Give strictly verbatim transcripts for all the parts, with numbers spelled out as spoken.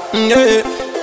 Yeah.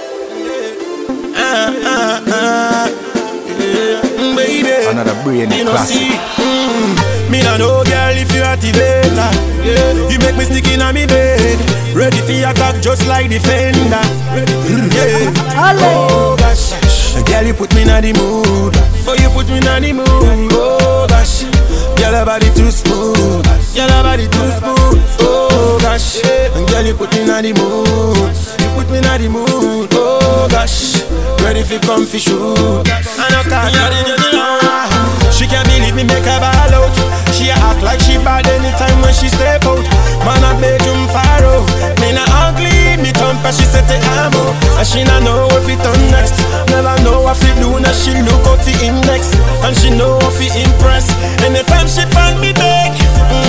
Ah, ah, ah. Yeah. Baby, Another brainy classic. Mm. Me nah know, girl, if you activate her. Yeah. You make me stick in on me bed. Ready for your cock just like defender. Yeah. Oh gosh, girl, you put me in the mood. Oh, you put me in the mood. Oh gosh, girl, your body too smooth. Girl, your body too smooth. Oh gosh, girl, you put me in the mood. You put me in the mood. Oh gosh, ready for comfy shoot. I know can't she can't believe me make her ball out. She act like she bad anytime when she step out. Man a bedroom faro. Me not ugly, me thumper she set the ammo. And she not know what it done next. Never know what it do, now she look out the index. And she know what it impress. Anytime she find me back,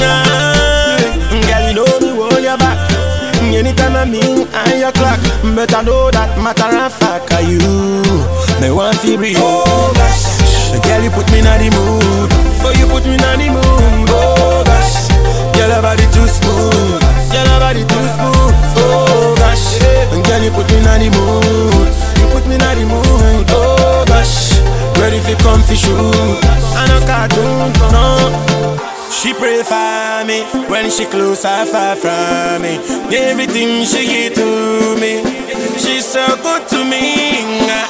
nah, girl you know me hold your back. Anytime I mean on your clock, better know that matter of fact are you. Me want to be oh gosh. Girl, you put me in the mood. Oh, you put me in the mood. Oh gosh, girl, your body too smooth. Girl, your body too smooth. Oh gosh, girl, you put me in the mood. You put me in the mood. Oh gosh, ready for comfy shoot. I know cartoon, no. She pray for me when she close her far from me. Everything she give to me, she's so good to me.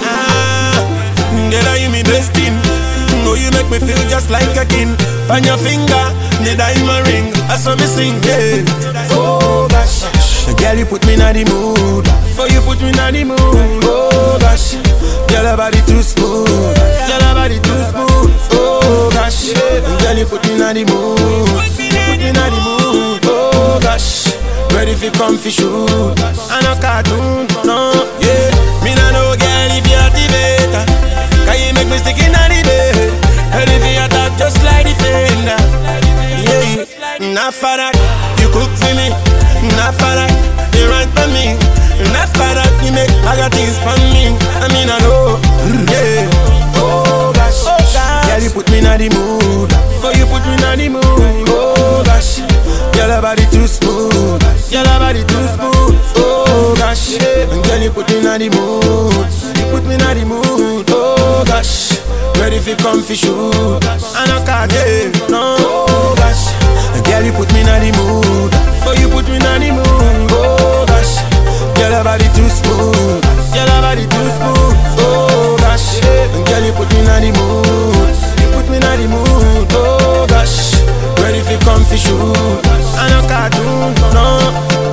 Ah, girl, you me best thing. Oh, you make me feel just like a king. On your finger, the diamond ring. I saw me sing, yeah. Oh gosh, girl, you put me in the mood. Oh, you put me in the mood. Oh gosh, girl, your body too smooth. Girl, your body too smooth. Oh gosh, girl, you put me in the mood. You put me in the mood. Oh gosh, ready for comfy shoot. I know cartoon, no, yeah. Me nah know, girl, if you activate her. Can you make me stick in the bed? And if you attack just like the fender. Yeah, not for that, you cook for me. Not for that, you run for me. Not for that, you make other things for me. I mean I know, yeah. Oh gosh, oh gosh. Girl, you put me in the mood. Oh, you put me in the mood. Oh gosh, girl, your body too smooth. Girl, your body too smooth. Oh gosh, girl, you put me in the mood. You put me in the mood. Oh gosh, ready for comfy shoot. I know can't yeah, no. Oh gosh, girl, you put me in the mood. Oh, you put me in the mood. Oh gosh, girl, your body too smooth. Girl, your body too smooth. Oh gosh, girl, you put me in the mood. You put me in the mood. Oh gosh, ready for comfy shoot. I know cartoon, no.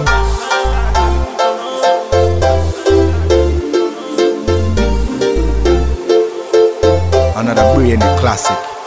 Another brainy classic.